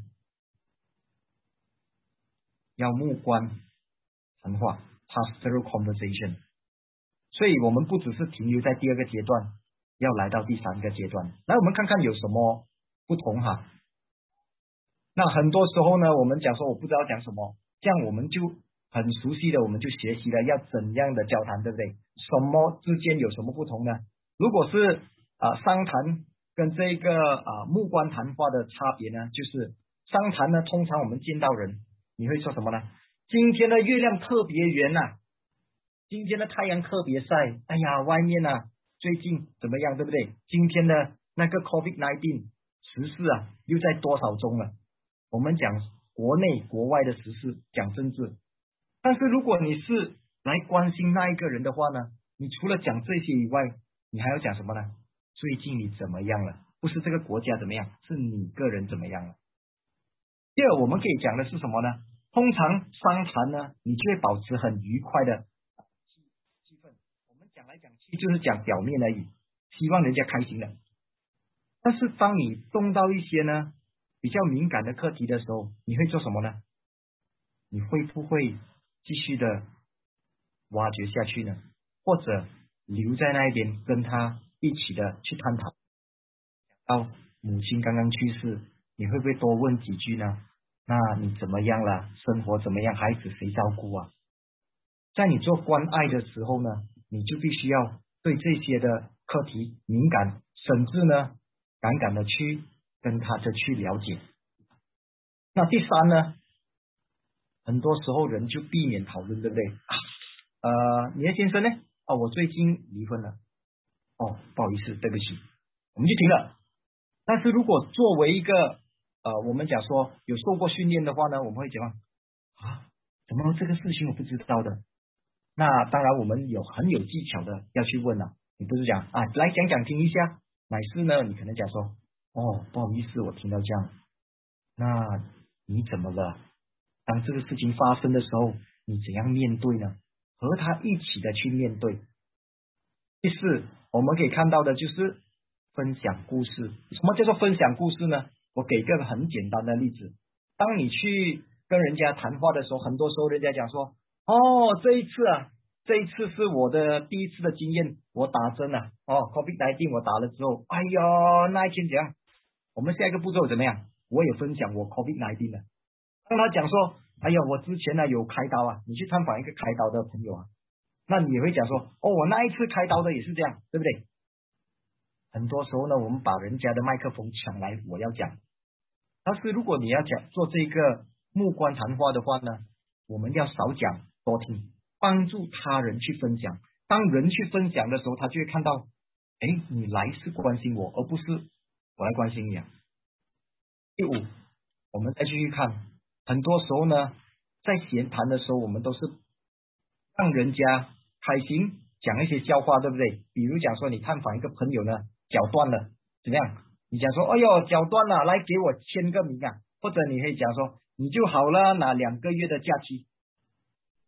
S5: 要目观谈话 pastoral conversation。 所以我们不只是停留在第二个阶段，要来到第三个阶段。来我们看看有什么不同那很多时候呢，我们讲说我不知道讲什么，这样我们就很熟悉的，我们就学习了要怎样的交谈，对不对？什么之间有什么不同呢？如果是商谈跟这个目观谈话的差别呢，就是商谈呢，通常我们见到人你会说什么呢？今天的月亮特别圆今天的太阳特别晒，哎呀，外面最近怎么样，对不对？今天的那个 COVID-19 时事又在多少宗了？我们讲国内国外的时事，讲政治。但是如果你是来关心那一个人的话呢，你除了讲这些以外，你还要讲什么呢？最近你怎么样了？不是这个国家怎么样，是你个人怎么样了。第二，我们可以讲的是什么呢？通常商谈呢，你就会保持很愉快的气氛。我们讲来讲去就是讲表面而已，希望人家开心的。但是当你动到一些呢比较敏感的课题的时候，你会做什么呢？你会不会继续的挖掘下去呢？或者留在那边跟他一起的去探讨？到母亲刚刚去世，你会不会多问几句呢？那你怎么样了？生活怎么样？孩子谁照顾在你做关爱的时候呢，你就必须要对这些的课题敏感，甚至呢敢的去跟他的去了解。那第三呢，很多时候人就避免讨论，对不对？你的先生呢？我最近离婚了。不好意思，对不起，我们就停了。但是如果作为一个我们讲说有受过训练的话呢，我们会讲怎么这个事情我不知道的？那当然我们很有技巧的要去问你不是讲来讲讲听一下，乃是呢你可能讲说不好意思，我听到这样，那你怎么了？当这个事情发生的时候，你怎样面对呢？和他一起的去面对。第四，我们可以看到的就是分享故事。什么叫做分享故事呢？我给一个很简单的例子。当你去跟人家谈话的时候，很多时候人家讲说这一次是我的第一次的经验，我打针COVID-19 我打了之后，哎呀那一天怎样？我们下一个步骤怎么样？我也分享我 COVID-19 的。当他讲说哎呀我之前有开刀你去探访一个开刀的朋友那你也会讲说我那一次开刀的也是这样，对不对？很多时候呢，我们把人家的麦克风抢来我要讲。但是如果你要做这个目观谈话的话呢，我们要少讲多听，帮助他人去分享。当人去分享的时候，他就会看到你来是关心我，而不是我来关心你第五，我们再继续看，很多时候呢在闲谈的时候，我们都是让人家开心，讲一些笑话，对不对？比如讲说你探访一个朋友呢脚断了，怎么样？你讲说哎呦脚断了，来给我签个名或者你可以讲说你就好了，拿2个月的假期。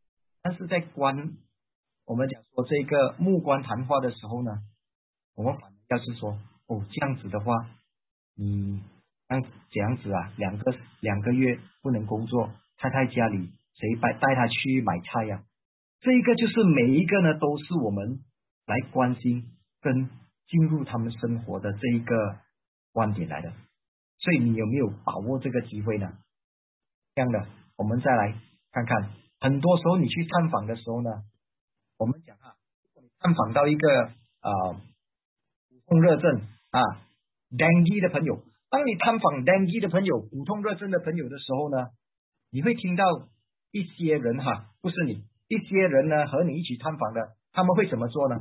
S5: 但是在我们讲说这个木棺谈话的时候呢，我们反而要是说，这样子的话，你这样子啊，两个月不能工作，太太家里谁带他去买菜呀？这一个就是每一个呢，都是我们来关心跟进入他们生活的这一个观点来的。所以你有没有把握这个机会呢？这样的，我们再来看看，很多时候你去探访的时候呢，我们讲探访到一个骨痛热症dengue 的朋友，当你探访 dengue 的朋友、骨痛热症的朋友的时候呢，你会听到一些人不是你，一些人呢和你一起探访的，他们会怎么做呢？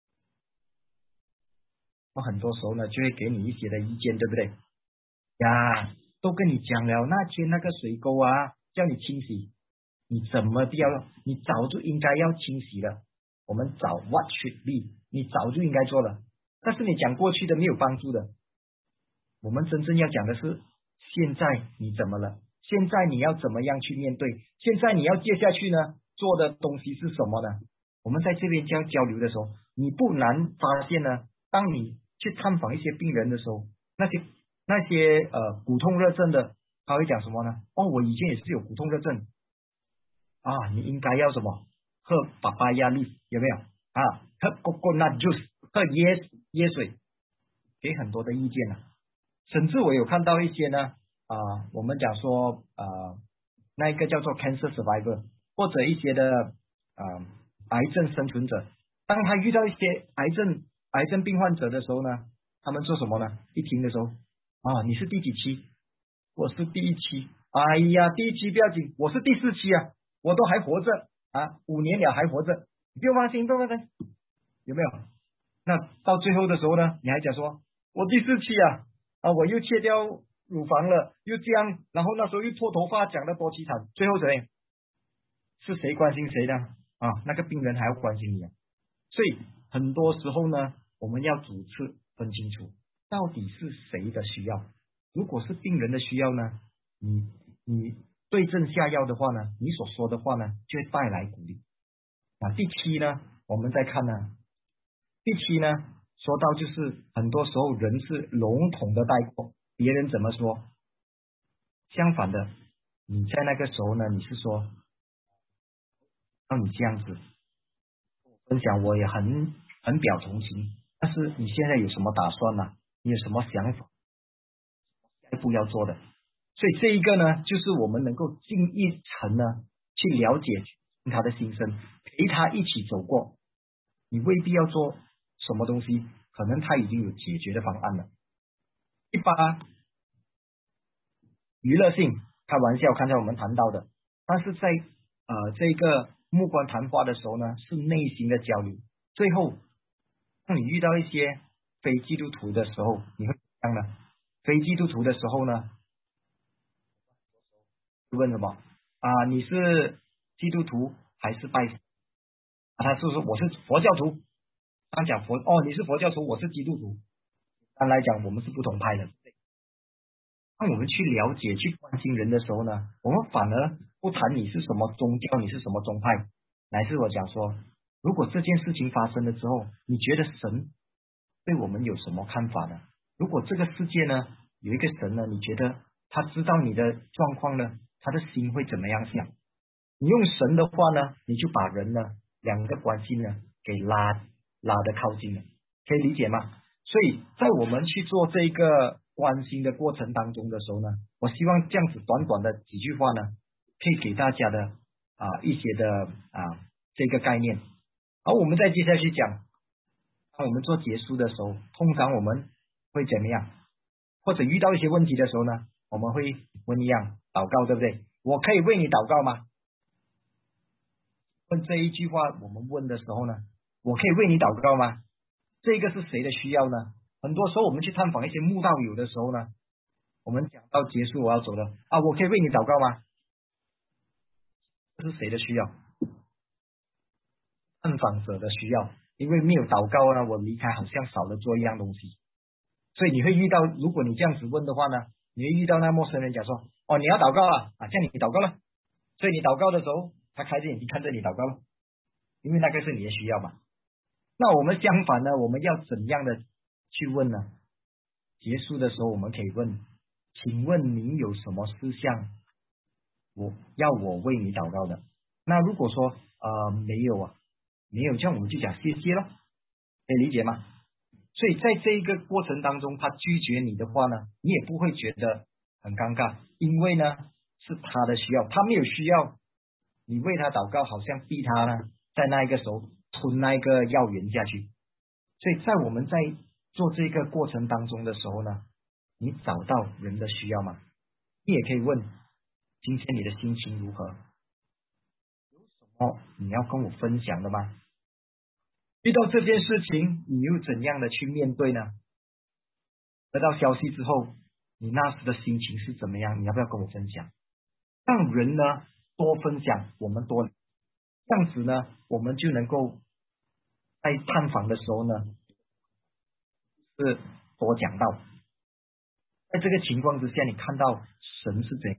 S5: 我很多时候呢就会给你一些的意见，对不对呀？都跟你讲了，那天那个水沟叫你清洗，你怎么你早就应该要清洗了。我们找 what should be， 你早就应该做了，但是你讲过去的没有帮助的。我们真正要讲的是现在你怎么了，现在你要怎么样去面对，现在你要接下去呢做的东西是什么呢？我们在这边这样交流的时候，你不难发现呢，当你去探访一些病人的时候，那些骨痛热症的，他会讲什么呢？我以前也是有骨痛热症你应该要什么？喝papaya leaf，有没有喝 coconut juice， 喝椰水，给很多的意见甚至我有看到一些呢我们讲说那一个叫做 cancer survivor， 或者一些的癌症生存者，当他遇到一些癌症病患者的时候呢，他们做什么呢？一听的时候你是第几期？我是第1期。哎呀，第1期不要紧，我是第4期我都还活着5年了还活着，你不用放心，有没有？那到最后的时候呢，你还讲说我第4期我又切掉乳房了，又这样，然后那时候又脱头发，讲得多凄惨，最后怎样？是谁关心谁呢？那个病人还要关心你所以很多时候呢，我们要主次分清楚，到底是谁的需要。如果是病人的需要呢，你对症下药的话呢，你所说的话呢就会带来鼓励第7呢，我们再看第7呢，说到就是很多时候人是笼统的带过，别人怎么说，相反的，你在那个时候呢，你是说让你这样子分享，我也很表同情，但是你现在有什么打算呢？你有什么想法？下一步要做的。所以这一个呢，就是我们能够进一层呢，去了解他的心声，陪他一起走过。你未必要做什么东西，可能他已经有解决的方案了。第8，娱乐性，开玩笑，刚才我们谈到的，但是在这个木棺谈话的时候呢，是内心的交流。最后，当你遇到一些非基督徒的时候，你会怎样呢？非基督徒的时候呢，问什么你是基督徒还是拜神他是说我是佛教徒，当讲你是佛教徒，我是基督徒，当来讲我们是不同派的。当我们去了解去关心人的时候呢，我们反而不谈你是什么宗教，你是什么宗派，乃至我讲说，如果这件事情发生了之后，你觉得神对我们有什么看法呢？如果这个世界呢有一个神呢，你觉得他知道你的状况呢，他的心会怎么样想？你用神的话呢，你就把人呢两个关系呢给拉得靠近了，可以理解吗？所以在我们去做这个关心的过程当中的时候呢，我希望这样子短短的几句话呢，可以给大家的一些的这个概念。好，我们再接下去讲，当我们做结束的时候，通常我们会怎么样？或者遇到一些问题的时候呢，我们会问一样祷告，对不对？我可以为你祷告吗？问这一句话我们问的时候呢，我可以为你祷告吗？这个是谁的需要呢？很多时候我们去探访一些慕道友的时候呢，我们讲到结束我要走了我可以为你祷告吗？这是谁的需要？探访者的需要，因为没有祷告呢，我离开好像少了做一样东西。所以你会遇到，如果你这样子问的话呢，你会遇到那陌生人讲说你要祷告这样你祷告了。所以你祷告的时候， 他开着眼睛看着你祷告，因为那个是你的需要嘛。那我们相反呢，我们要怎样的去问呢？结束的时候我们可以问，请问你有什么事项我为你祷告的？那如果说没有啊，没有，这样我们就讲谢谢咯，可以理解吗？所以在这一个过程当中，他拒绝你的话呢，你也不会觉得很尴尬，因为呢是他的需要，他没有需要你为他祷告，好像逼他呢在那一个时候吞那一个药源下去。所以在我们在做这个过程当中的时候呢，你找到人的需要吗？你也可以问，今天你的心情如何？有什么你要跟我分享的吗？遇到这件事情，你又怎样的去面对呢？得到消息之后，你那时的心情是怎么样？你要不要跟我分享？让人呢多分享，我们多，这样子呢，我们就能够在探访的时候呢，是多讲到。在这个情况之下，你看到神是怎样？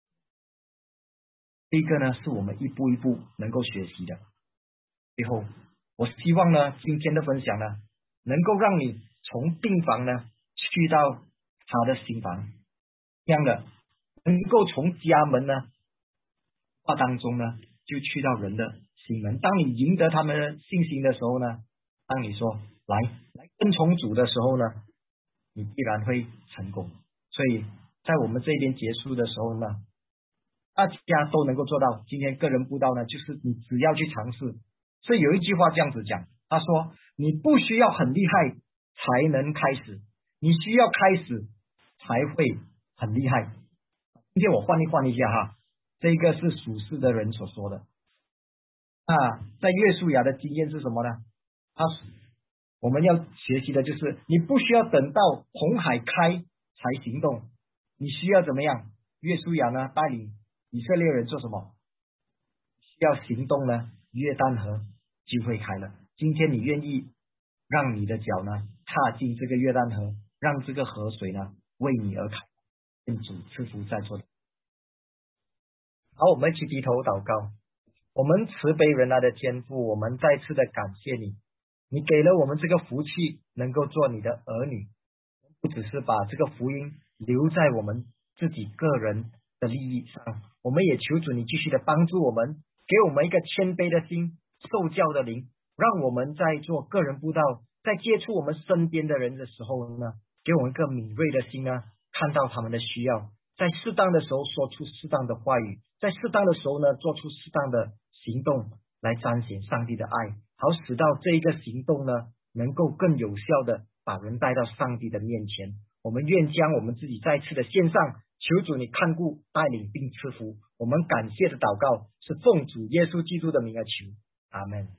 S5: 这个呢，是我们一步一步能够学习的。最后，我希望呢，今天的分享呢，能够让你从病房呢去到他的心房，这样的能够从家门呢话当中呢，就去到人的心门。当你赢得他们的信心的时候呢，当你说来跟从主的时候呢，你必然会成功。所以在我们这边结束的时候呢，大家都能够做到。今天个人布道呢，就是你只要去尝试。所以有一句话这样子讲，他说你不需要很厉害才能开始，你需要开始才会很厉害。今天我换一下哈，这个是属世的人所说的。在约书亚的经验是什么呢？我们要学习的就是你不需要等到红海开才行动，你需要怎么样？约书亚呢带领以色列人做什么？需要行动呢，约旦河就会开了。今天你愿意让你的脚呢踏进这个约旦河，让这个河水呢为你而开，愿主赐福在座的。好，我们一起低头祷告。我们慈悲仁爱的天父，我们再次的感谢你，你给了我们这个福气，能够做你的儿女，不只是把这个福音留在我们自己个人的利益上，我们也求主你继续的帮助我们，给我们一个谦卑的心，受教的灵，让我们在做个人布道，在接触我们身边的人的时候呢，给我们一个敏锐的心呢，看到他们的需要，在适当的时候说出适当的话语，在适当的时候呢，做出适当的行动来彰显上帝的爱，好使到这一个行动呢，能够更有效的把人带到上帝的面前。我们愿将我们自己再次的献上，求主你看顾带领并赐福。我们感谢的祷告是奉主耶稣基督的名而求，阿们。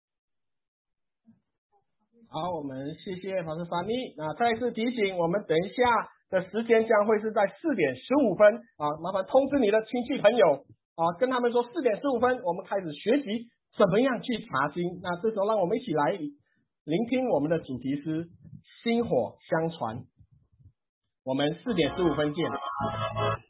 S4: 好，我们谢谢法师翻译。那再次提醒，我们等一下的时间将会是在4点15分麻烦通知你的亲戚朋友跟他们说4点15分我们开始学习怎么样去查经。那这时候让我们一起来聆听我们的主题是薪火相传。我们4点15分见。